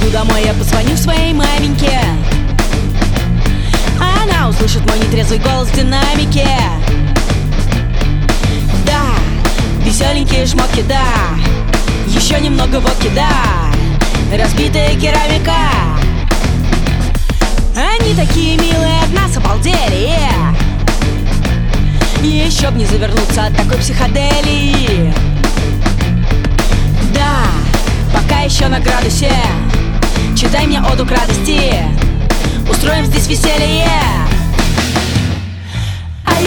приду домой, я позвоню своей маменьке. Она услышит мой нетрезвый голос в динамике. Да, веселенькие шмотки, да, еще немного водки, да, разбитая керамика. Они такие милые, от нас обалдели. Еще б не завернуться от такой психоделии. Да, пока еще на градусе, читай мне оду к радости, устроим здесь веселье. А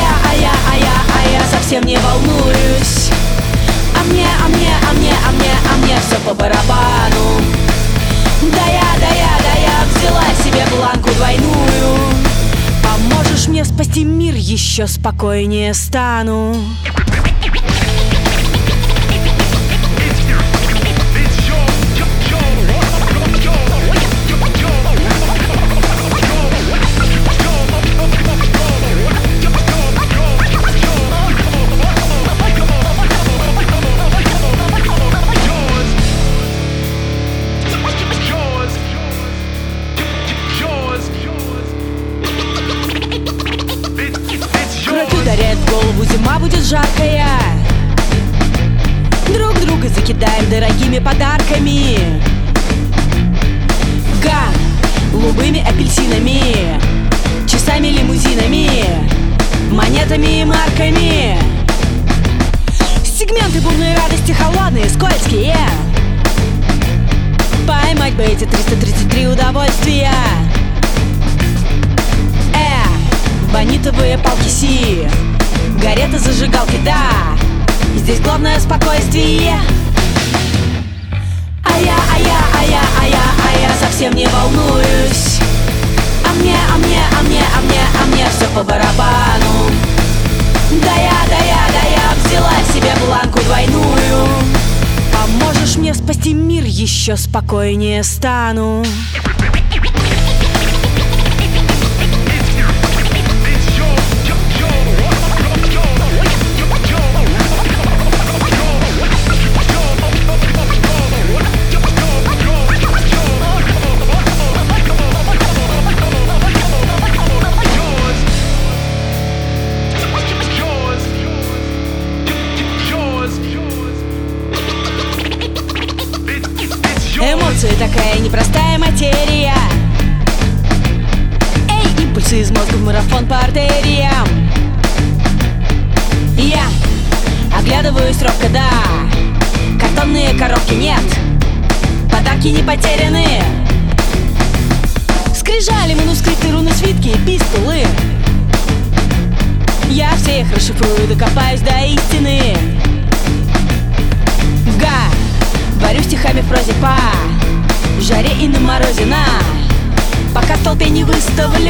я совсем не волнуюсь. А мне все по барабану. Да я взяла себе бланку двойную. Поможешь мне спасти мир, еще спокойнее стану. Ударяет в голову, зима будет жаркая. Друг друга закидаем дорогими подарками. Голубыми апельсинами, часами, лимузинами, монетами и марками. Сегменты бурной радости, холодные, скользкие. Поймать бы эти 333 удовольствия. Бонитовые палки си, гареты, зажигалки, да, здесь главное спокойствие. А я совсем не волнуюсь. А мне все по барабану. Да я взяла себе бланку двойную. Поможешь мне спасти мир, еще спокойнее стану. Эмоции такая непростая материя. Эй, импульсы из мозга в марафон по артериям. Я оглядываюсь робко, да, картонные коробки нет, подарки не потеряны. Скрижали, манускрипты, руны, свитки и пистолы. Я все их расшифрую, докопаюсь до истины. Варю стихами в прозе по жаре и на морозе, пока в толпе не выставлю.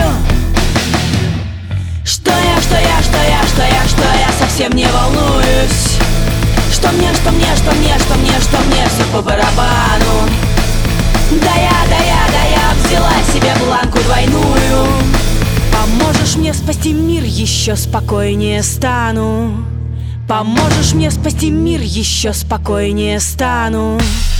Что я совсем не волнуюсь. Что мне все по барабану. Да я взяла себе бланку двойную. Поможешь мне спасти мир, еще спокойнее стану. Поможешь мне спасти мир, еще спокойнее стану.